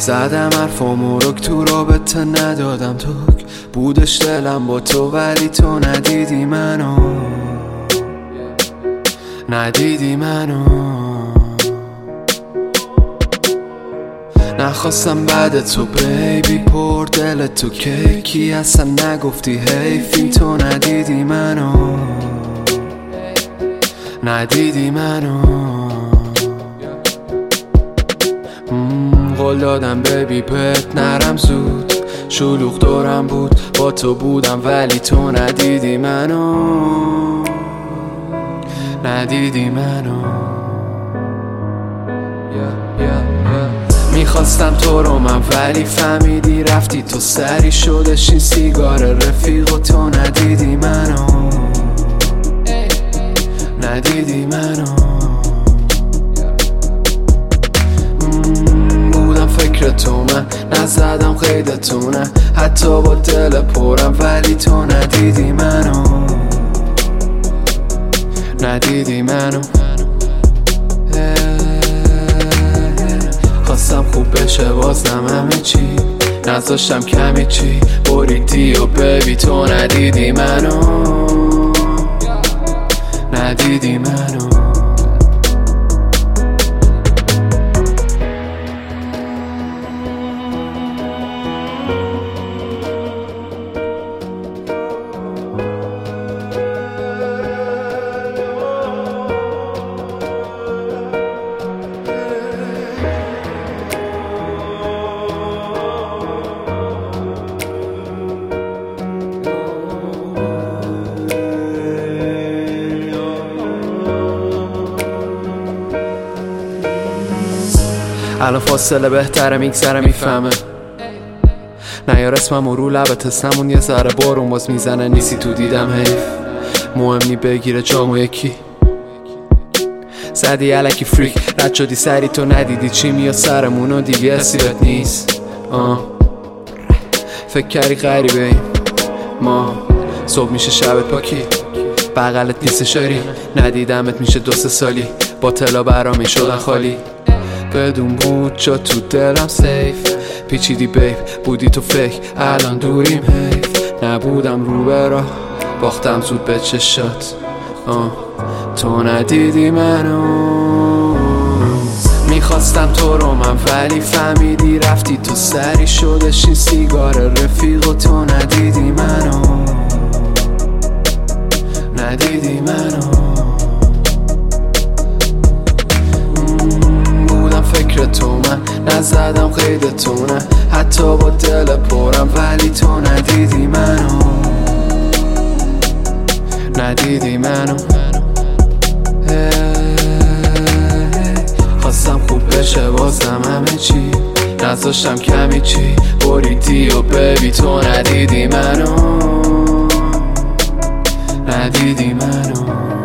زدم حرفامو رک تو رابطه ندادم توک بودش دلم با تو ولی تو ندیدی منو نخواستم بعد تو بیبی پر دل تو کیکی اصلا نگفتی حیفی تو ندیدی منو قول دادم بیبی بهت نرم زود شلوغ دورم بود با تو بودم ولی تو ندیدی منو میخواستم تو رو من ولی فهمیدی رفتی تو سری شدش این سیگار رفیق و تو ندیدی منو بودم فکر تو من نزدم قیدتونه حتی با دل پرم ولی تو ندیدی منو خواستم خوب بشه بازم همه چی نذاشتم کمی چی بریدی و بیبی تو ندیدی منو الان فاصله بهتره میگذره میفهمه نیار اسمم رو لبت اسممون یه ذره بارون باز میزنه نیستی تو دیدم حیف مهم نی بگیره جامو یکی زدی علکی فریک رد شدی سری تو ندیدی چی میاد سرمونو دیگه اسیبت نیست فکر کردی غریبه ایم ما صبح میشه شبت پاکی بغلت نیست شاری ندیدمت میشه 2-3 سالی با طلا برامی شدن خالی بدون بود جا تو دلم سیف پیچیدی بیب بودی تو فکر الان دوریم حیف نبودم رو برا باختم زود به چشات تو ندیدی منو میخواستم تو رو من ولی فهمیدی رفتی تو سری شدش این سیگار رفیق و تو ندیدی منو فکر تو من نزدم قیدتونه حتی با دل پرم ولی تو ندیدی منو خواستم خوب بشه بازم همه چی نذاشتم کمی چی بریدی و بیبی تو ندیدی منو